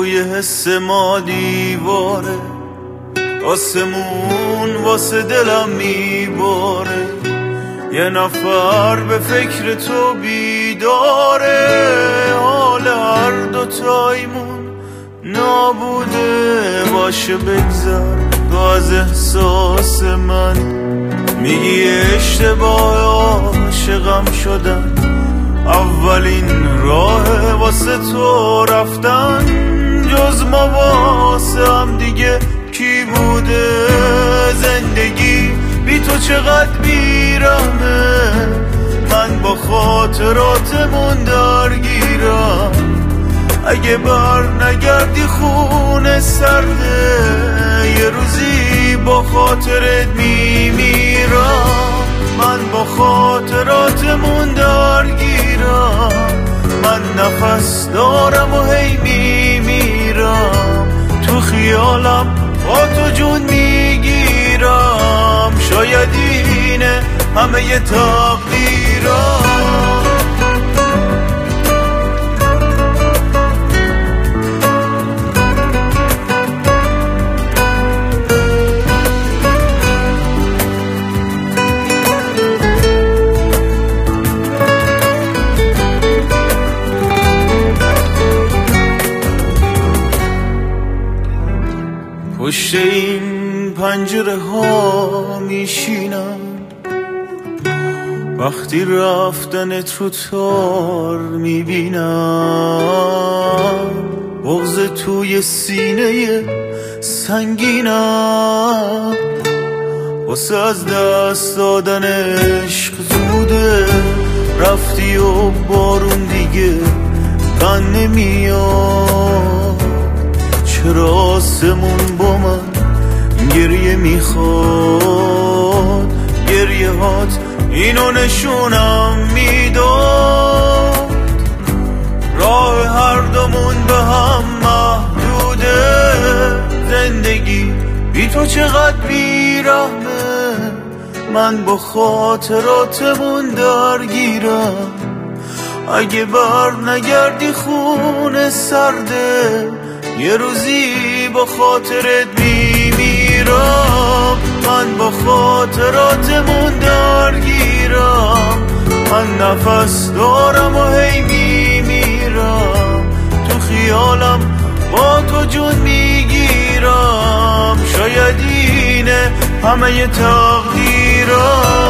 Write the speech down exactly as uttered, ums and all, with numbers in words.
توی حس ما دیواره، آسمون واسه دلم میباره، یه نفر به فکر تو بیداره، حال هر دوتایمون نابوده باشه. بگذر تو از احساس من، میگی اشتباه عاشقم شدن، اولین راه واسه تو رفتن، جز ما واسه هم دیگه کی بوده؟ زندگی بی تو چقدر بیرمه، من با خاطراتمون درگیرم، اگه بر نگردی خونه سرده، یه روزی با خاطرت میمیرم، من با خاطراتمون درگیرم، من نفس دارم و هی میمیرم، تو خیالم با تو جون میگیرم، شاید اینه همه ی تقدیرم. پشت این پنجره ها میشینم، وقتی رفتنت رو تار میبینم، بغض توی سینه سنگینم، واسه از دست دادن عشق زوده، رفتی و بارون دیگه بن نمیاد، چرا آسمون با من گریه میخواد؟ گریه هات اینو نشونم میداد، راه هر دومون به هم محدوده، زندگی بی تو چقدر بیرحمه، من با خاطراتمون درگیرم، اگه بر نگردی خونه سرده، یه روزی با خاطرت میمیرم، من با خاطراتمون درگیرم، من نفس دارم و هی میمیرم، تو خیالم با تو جون میگیرم، شاید اینه همه ی تقدیرم.